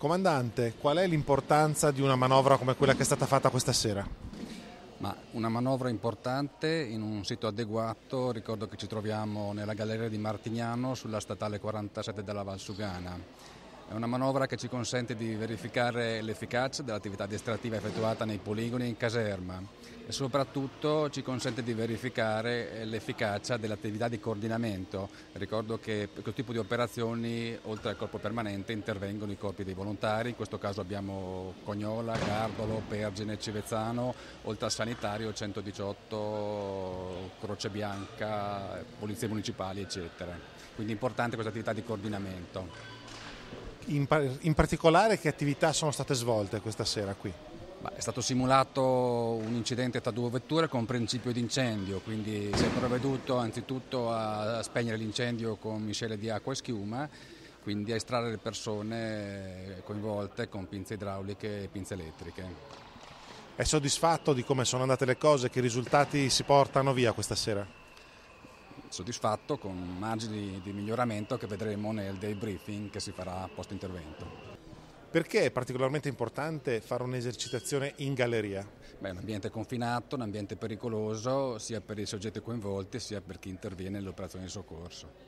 Comandante, qual è l'importanza di una manovra come quella che è stata fatta questa sera? Ma una manovra importante in un sito adeguato, ricordo che ci troviamo nella galleria di Martignano sulla statale 47 della Valsugana. È una manovra che ci consente di verificare l'efficacia dell'attività addestrativa effettuata nei poligoni e in caserma e soprattutto ci consente di verificare l'efficacia dell'attività di coordinamento. Ricordo che per questo tipo di operazioni, oltre al corpo permanente, intervengono i corpi dei volontari, in questo caso abbiamo Cognola, Gardolo, Pergine, Civezzano, oltre al sanitario 118, Croce Bianca, polizie municipali, eccetera. Quindi è importante questa attività di coordinamento. In particolare che attività sono state svolte questa sera qui? È stato simulato un incidente tra due vetture con principio di incendio, quindi si è provveduto anzitutto a spegnere l'incendio con miscele di acqua e schiuma, quindi a estrarre le persone coinvolte con pinze idrauliche e pinze elettriche. È soddisfatto di come sono andate le cose? Che risultati si portano via questa sera? Soddisfatto con margini di miglioramento che vedremo nel debriefing che si farà post intervento. Perché è particolarmente importante fare un'esercitazione in galleria? È un ambiente confinato, un ambiente pericoloso sia per i soggetti coinvolti sia per chi interviene nelle operazioni di soccorso.